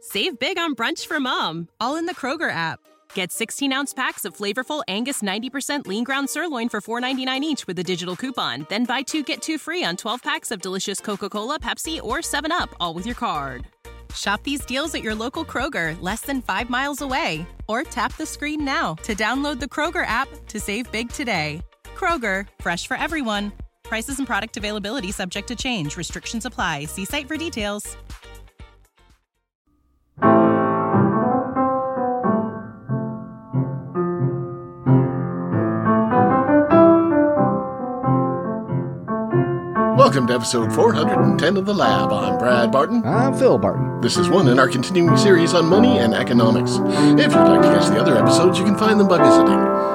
Save big on brunch for mom, all in the Kroger app. Get 16-ounce packs of flavorful Angus 90% lean ground sirloin for $4.99 each with a digital coupon. Then buy 2, get 2 free on 12 packs of delicious Coca-Cola, Pepsi, or 7-Up, all with your card. Shop these deals at your local Kroger, less than 5 miles away. Or tap the screen now to download the Kroger app to save big today. Kroger, fresh for everyone. Prices and product availability subject to change. Restrictions apply. See site for details. Welcome to episode 410 of The Lab. I'm Brad Barton. I'm Phil Barton. This is one in our continuing series on money and economics. If you'd like to catch the other episodes, you can find them by visiting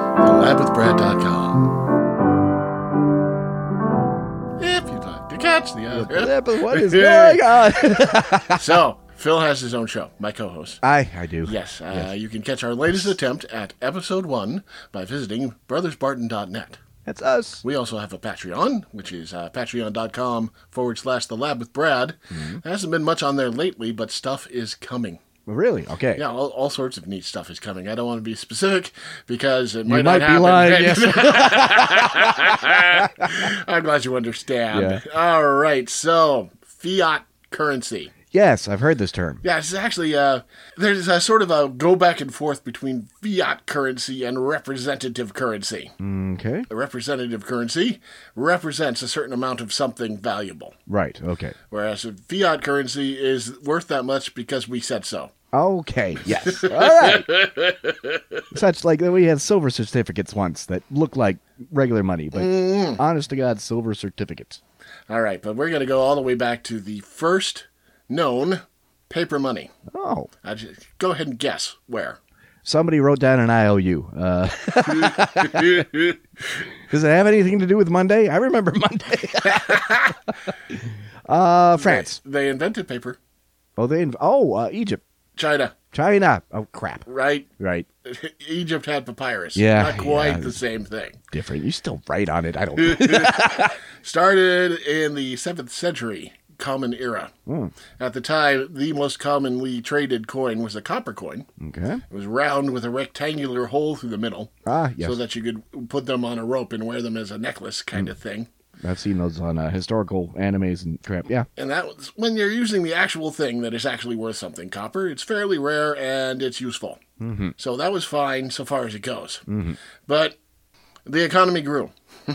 thelabwithbrad.com. If you'd like to catch the other... What is going on? So, Phil has his own show, my co-host. I do. Yes, you can catch our latest attempt at episode 1 by visiting brothersbarton.net. That's us. We also have a Patreon, which is patreon.com/thelabwithbrad. There hasn't been much on there lately, but stuff is coming. Really? Okay. Yeah, all sorts of neat stuff is coming. I don't want to be specific because it might not be lying. Yes. I'm glad you understand. Yeah. All right, so fiat currency. Yes, I've heard this term. Yeah, it's actually, there's a sort of a go back and forth between fiat currency and representative currency. Okay. A representative currency represents a certain amount of something valuable. Right, okay. Whereas a fiat currency is worth that much because we said so. Okay, yes. All right. Such like we had silver certificates once that looked like regular money, but honest to God, silver certificates. All right, but we're going to go all the way back to the first known paper money. Oh. Go ahead and guess where. Somebody wrote down an IOU. Does it have anything to do with Monday? I remember Monday. France. They invented paper. Oh, Egypt. China. Oh, crap. Right. Egypt had papyrus. Yeah. Not quite the same thing. Different. You still write on it. I don't. Started in the 7th century. Common era. At the time, the most commonly traded coin was a copper coin. Okay. It was round with a rectangular hole through the middle. Yes. So that you could put them on a rope and wear them as a necklace kind of thing. I've seen those on historical animes and crap. Yeah. And that was when you're using the actual thing that is actually worth something. Copper, it's fairly rare and it's useful. Mm-hmm. So that was fine so far as it goes. Mm-hmm. But the economy grew.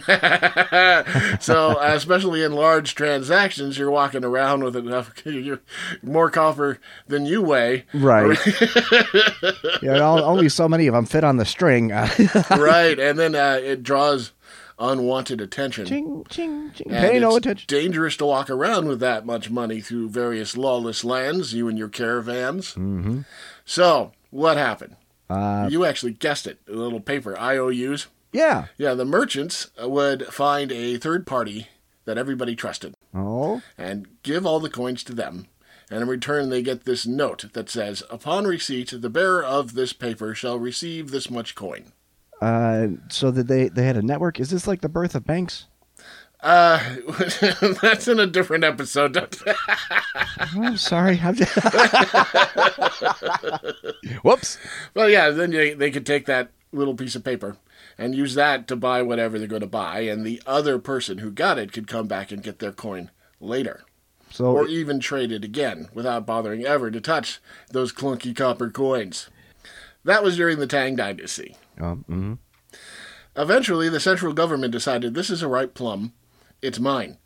So, especially in large transactions, you're walking around with enough, more copper than you weigh. Right. Yeah, only so many of them fit on the string. Right, and then it draws unwanted attention. Ching, ching, ching. And Pay no it's attention. dangerous to walk around with that much money through various lawless lands, you and your caravans. Mm-hmm. So, what happened? You actually guessed it, a little paper, IOUs. Yeah. Yeah, the merchants would find a third party that everybody trusted. Oh. And give all the coins to them. And in return, they get this note that says, upon receipt, the bearer of this paper shall receive this much coin. So that they had a network? Is this like the birth of banks? That's in a different episode. Oh, sorry. Whoops. Well, yeah, then they could take that little piece of paper and use that to buy whatever they're going to buy, and the other person who got it could come back and get their coin later. Or even trade it again without bothering ever to touch those clunky copper coins. That was during the Tang Dynasty. Mm-hmm. Eventually, the central government decided this is a ripe plum. It's mine.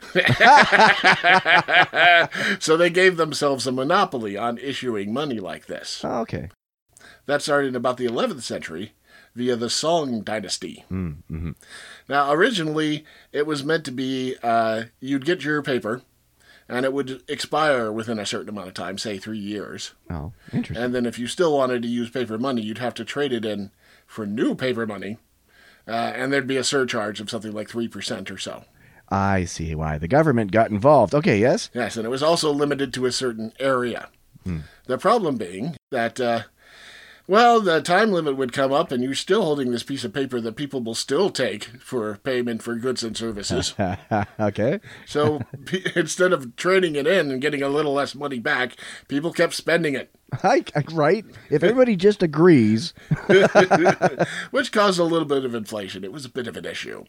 So they gave themselves a monopoly on issuing money like this. Oh, okay. That started in about the 11th century via the Song Dynasty. Mm-hmm. Now, originally, it was meant to be you'd get your paper, and it would expire within a certain amount of time, say 3 years. Oh, interesting. And then if you still wanted to use paper money, you'd have to trade it in for new paper money, and there'd be a surcharge of something like 3% or so. I see why. The government got involved. Okay, yes? Yes, and it was also limited to a certain area. The problem being that, Well, the time limit would come up, and you're still holding this piece of paper that people will still take for payment for goods and services. Okay. So instead of trading it in and getting a little less money back, people kept spending it. Right? If everybody just agrees. Which caused a little bit of inflation. It was a bit of an issue.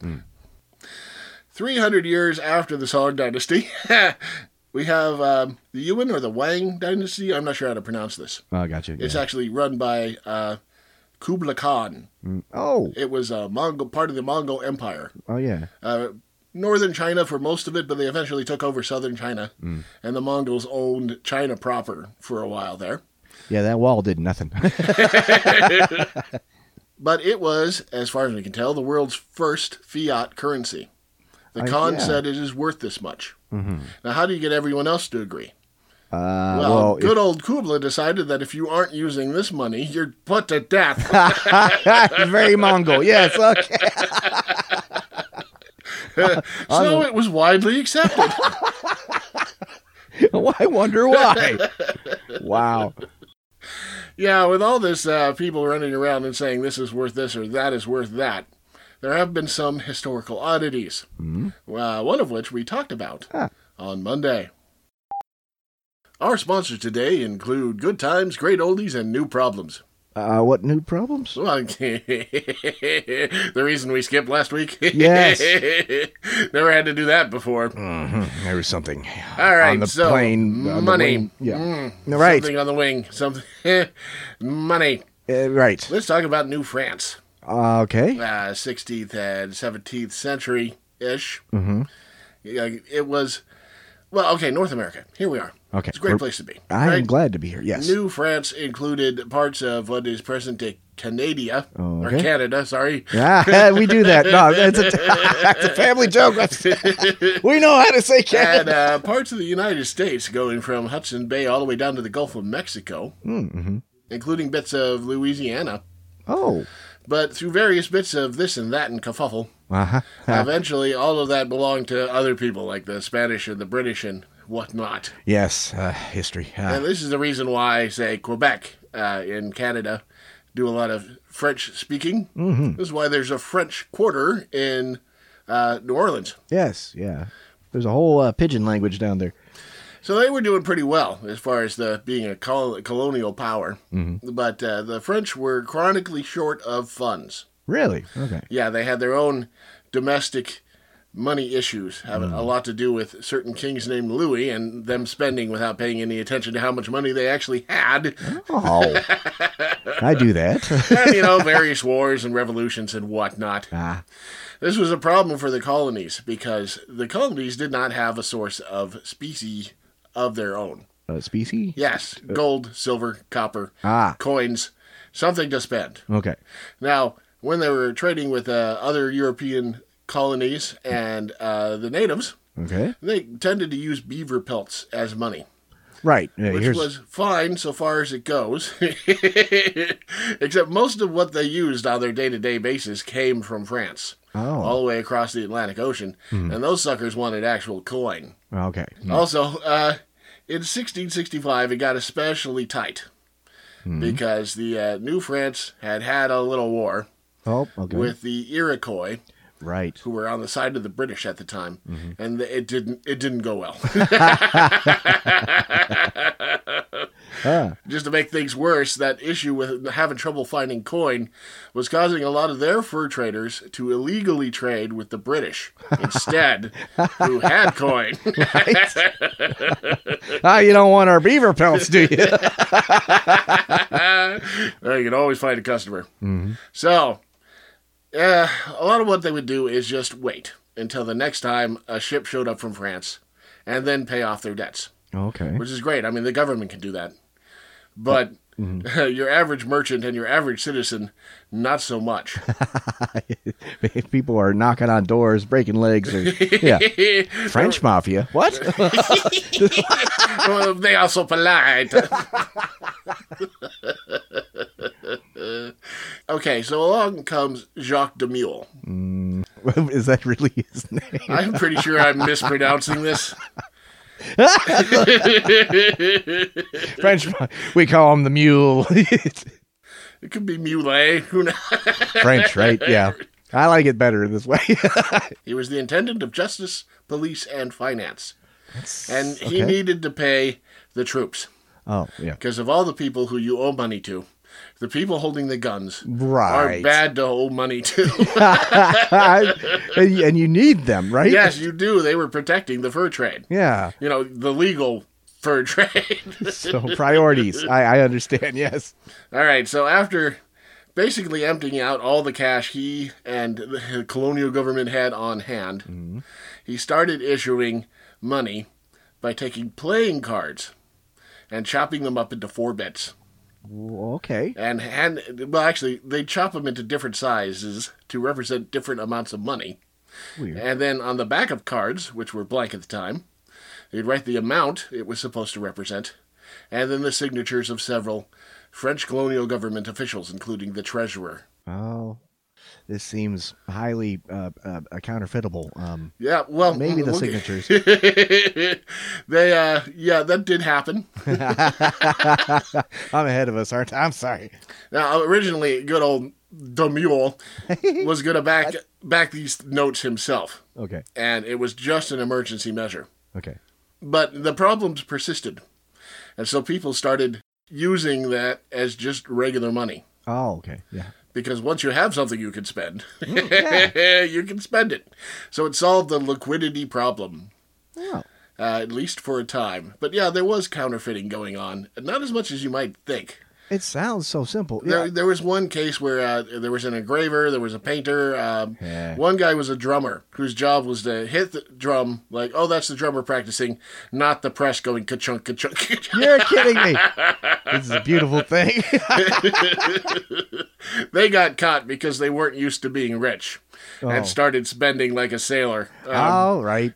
300 years after the Song Dynasty, we have the Yuan or the Wang Dynasty. I'm not sure how to pronounce this. Oh, gotcha. It's actually run by Kublai Khan. Oh. It was a part of the Mongol Empire. Oh, yeah. Northern China for most of it, but they eventually took over southern China. And the Mongols owned China proper for a while there. Yeah, that wall did nothing. But it was, as far as we can tell, the world's first fiat currency. The Khan said it is worth this much. Now, how do you get everyone else to agree? Good old Kublai decided that if you aren't using this money, you're put to death. Very Mongol, yes. Okay. So it was widely accepted. I wonder why. Wow. Yeah, with all this people running around and saying this is worth this or that is worth that, there have been some historical oddities, one of which we talked about on Monday. Our sponsors today include Good Times, Great Oldies, and New Problems. What new problems? Well, the reason we skipped last week? Yes. Never had to do that before. There was something. All right, on the so plane, money. Yeah. Right. Something on the wing. Something. Money. Right. Let's talk about New France. Okay. 16th and 17th century-ish. It was, North America. Here we are. Okay. It's a great place to be. I am glad to be here, yes. New France included parts of what is present-day Canada, or Canada, sorry. Yeah, we do that. No, it's a family joke. We know how to say Canada. And parts of the United States, going from Hudson Bay all the way down to the Gulf of Mexico, including bits of Louisiana. Oh. But through various bits of this and that and kerfuffle, eventually all of that belonged to other people, like the Spanish and the British and whatnot. Yes, history. And this is the reason why, say, Quebec in Canada do a lot of French speaking. This is why there's a French Quarter in New Orleans. Yes, yeah. There's a whole pidgin language down there. So they were doing pretty well as far as being a colonial power. But the French were chronically short of funds. Really? Okay. Yeah, they had their own domestic money issues, having a lot to do with certain kings named Louis and them spending without paying any attention to how much money they actually had. Oh, I do that. And, various wars and revolutions and whatnot. This was a problem for the colonies because the colonies did not have a source of specie of their own. Specie? Yes. Gold, silver, copper, coins, something to spend. Okay. Now, when they were trading with other European colonies and the natives, they tended to use beaver pelts as money. Right. Which was fine so far as it goes. Except most of what they used on their day-to-day basis came from France. All the way across the Atlantic Ocean. And those suckers wanted actual coin. Okay. Also, in 1665, it got especially tight. Because the New France had a little war with the Iroquois. Right. Who were on the side of the British at the time, and it didn't go well. Just to make things worse, that issue with having trouble finding coin was causing a lot of their fur traders to illegally trade with the British instead, who had coin. You don't want our beaver pelts, do you? Well, you can always find a customer. So. A lot of what they would do is just wait until the next time a ship showed up from France and then pay off their debts. Okay. Which is great. I mean, the government can do that. But your average merchant and your average citizen, not so much. People are knocking on doors, breaking legs. French mafia. What? Well, they are so polite. Okay, so along comes Jacques de Mule. Is that really his name? I'm pretty sure I'm mispronouncing this. French, we call him the Mule. It could be Mulet. Who knows? French, right? Yeah. I like it better this way. He was the intendant of justice, police, and finance. And he needed to pay the troops. Oh, yeah. Because of all the people who you owe money to, the people holding the guns are bad to owe money to. And you need them, right? Yes, you do. They were protecting the fur trade. Yeah. You know, the legal fur trade. So priorities. I understand, yes. All right, so after basically emptying out all the cash he and the colonial government had on hand, he started issuing money by taking playing cards and chopping them up into 4 bits. Okay. Well, actually, they chop them into different sizes to represent different amounts of money. Weird. And then on the back of cards, which were blank at the time, they'd write the amount it was supposed to represent, and then the signatures of several French colonial government officials, including the treasurer. Oh, this seems highly counterfeitable. Yeah, well, maybe the signatures. That did happen. I'm ahead of us, aren't I? I'm sorry. Now, originally, good old Demule was going to back these notes himself. Okay. And it was just an emergency measure. Okay. But the problems persisted. And so people started using that as just regular money. Oh, okay. Yeah. Because once you have something you can spend, yeah. you can spend it. So it solved the liquidity problem. Oh. At least for a time. But yeah, there was counterfeiting going on. Not as much as you might think. It sounds so simple. There was one case where there was an engraver, there was a painter. One guy was a drummer whose job was to hit the drum like, oh, that's the drummer practicing, not the press going ka-chunk, ka-chunk, ka-chunk. You're kidding me. This is a beautiful thing. They got caught because they weren't used to being rich and started spending like a sailor. Right.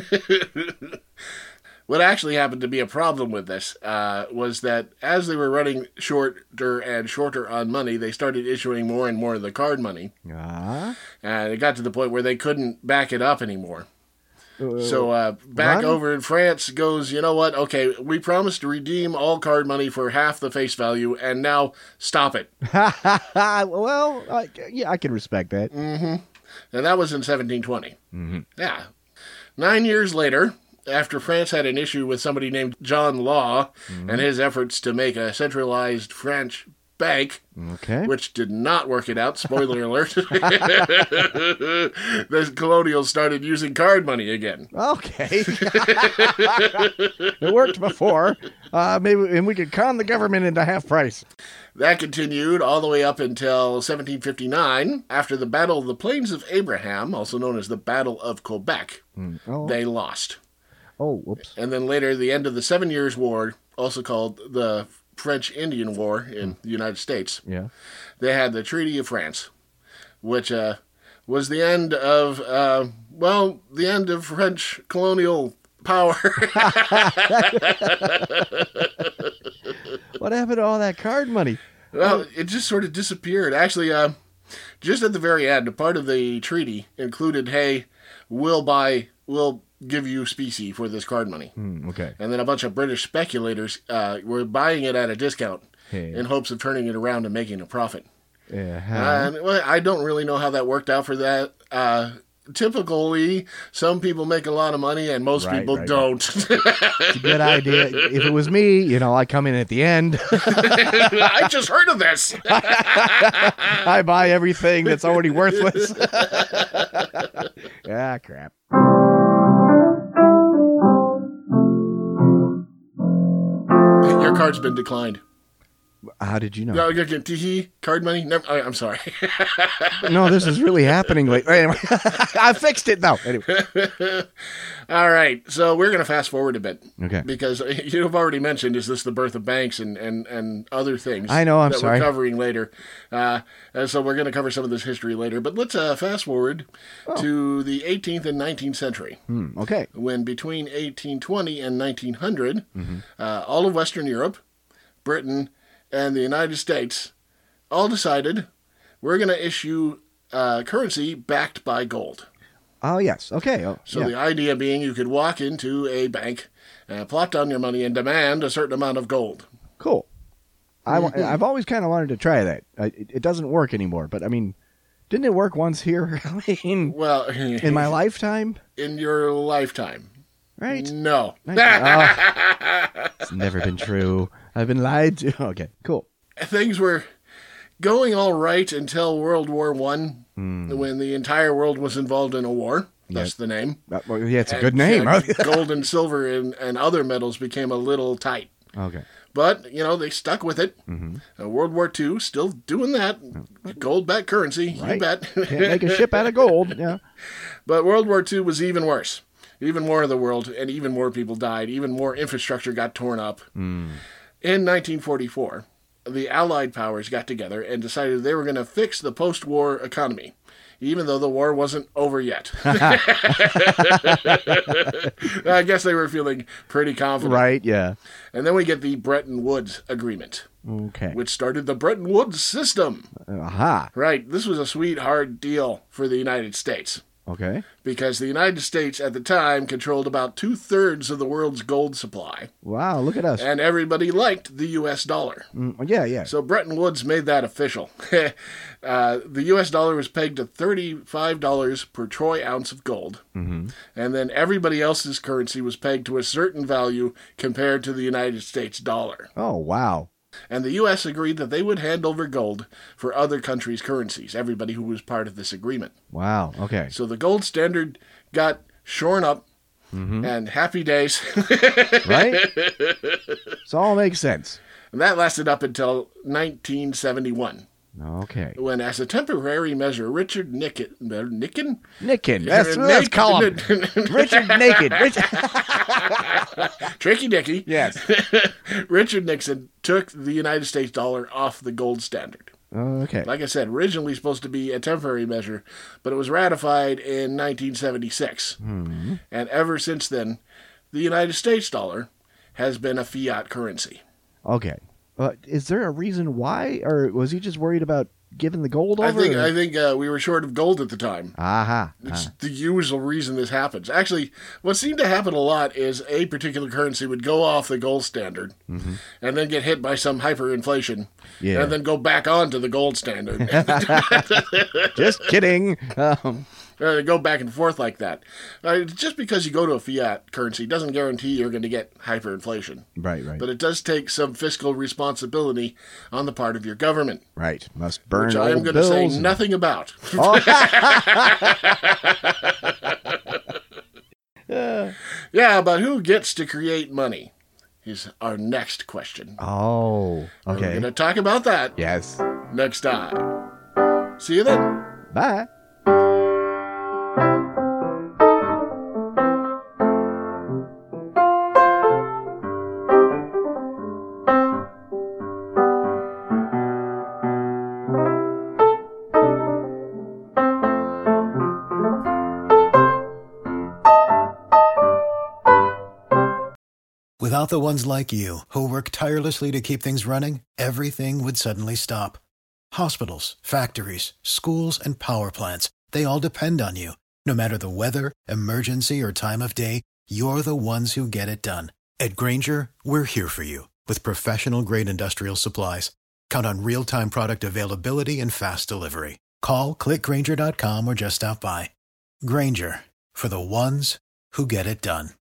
What actually happened to be a problem with this was that as they were running shorter and shorter on money, they started issuing more and more of the card money. And it got to the point where they couldn't back it up anymore. So back over in France goes, you know what? Okay, we promised to redeem all card money for half the face value, and now stop it. Well, I can respect that. Mm-hmm. And that was in 1720. Mm-hmm. Yeah. 9 years later, after France had an issue with somebody named John Law and his efforts to make a centralized French bank, which did not work it out, spoiler alert, the colonials started using card money again. Okay. It worked before. And we could con the government into half price. That continued all the way up until 1759. After the Battle of the Plains of Abraham, also known as the Battle of Quebec, they lost. Oh, whoops. And then later, the end of the 7 Years' War, also called the French-Indian War in the United States. Yeah. They had the Treaty of France, which was the end of, the end of French colonial power. What happened to all that card money? Well, it just sort of disappeared. Actually, just at the very end, a part of the treaty included, hey, we'll give you specie for this card money. Okay. And then a bunch of British speculators were buying it at a discount in hopes of turning it around and making a profit. Yeah. I don't really know how that worked out for that. Typically, some people make a lot of money and most people don't. It's a good idea. If it was me, I come in at the end. I just heard of this. I buy everything that's already worthless. Crap. Your card's been declined. How did you know? No, card money? No, I'm sorry. No, this is really happening lately. Anyway, I fixed it though. Anyway. All right, so we're going to fast forward a bit. Okay. Because you've already mentioned, is this the birth of banks and other things? I know, I'm sorry. We're covering later. And so we're going to cover some of this history later. But let's fast forward to the 18th and 19th century. Okay. When between 1820 and 1900, all of Western Europe, Britain, and the United States all decided we're going to issue currency backed by gold. Oh, yes. Okay. So the idea being you could walk into a bank, plop down your money, and demand a certain amount of gold. Cool. I've always kind of wanted to try that. It doesn't work anymore, but I mean, didn't it work once here? I mean, well, in my lifetime? In your lifetime. Right? No. It's never been true. I've been lied to. Okay, cool. Things were going all right until World War I, when the entire world was involved in a war. That's the name. Well, yeah, it's a good name. Gold and silver and other metals became a little tight. Okay. But, they stuck with it. World War II, still doing that. Gold-backed currency, right. You bet. Can't make a ship out of gold. Yeah. But World War II was even worse. Even more of the world, and even more people died. Even more infrastructure got torn up. In 1944, the Allied powers got together and decided they were going to fix the post-war economy, even though the war wasn't over yet. I guess they were feeling pretty confident. Right, yeah. And then we get the Bretton Woods Agreement, which started the Bretton Woods system. Aha. Right. This was a sweet, hard deal for the United States. Okay. Because the United States at the time controlled about 2/3 of the world's gold supply. Wow, look at us. And everybody liked the U.S. dollar. Yeah. So Bretton Woods made that official. The U.S. dollar was pegged to $35 per troy ounce of gold. And then everybody else's currency was pegged to a certain value compared to the United States dollar. Oh, wow. And the U.S. agreed that they would hand over gold for other countries' currencies, everybody who was part of this agreement. Wow, okay. So the gold standard got shorn up, and happy days. Right? So all makes sense. And that lasted up until 1971. Okay. When, as a temporary measure, Richard Nicken? Let's call him Richard Naked. Tricky Dicky. Yes. Richard Nixon took the United States dollar off the gold standard. Okay. Like I said, originally supposed to be a temporary measure, but it was ratified in 1976. And ever since then, the United States dollar has been a fiat currency. Okay. Is there a reason why, or was he just worried about giving the gold over? I think we were short of gold at the time. Aha. It's the usual reason this happens. Actually, what seemed to happen a lot is a particular currency would go off the gold standard and then get hit by some hyperinflation and then go back on to the gold standard. Just kidding. Go back and forth like that. Just because you go to a fiat currency doesn't guarantee you're going to get hyperinflation. Right. But it does take some fiscal responsibility on the part of your government. Right. Must burn which I am going to say nothing about. Yeah, but who gets to create money is our next question. Oh, okay. We're going to talk about that. Yes. Next time. See you then. Bye. Without the ones like you, who work tirelessly to keep things running, everything would suddenly stop. Hospitals, factories, schools, and power plants, they all depend on you. No matter the weather, emergency, or time of day, you're the ones who get it done. At Grainger, we're here for you with professional-grade industrial supplies. Count on real-time product availability and fast delivery. Call, click Grainger.com, or just stop by. Grainger, for the ones who get it done.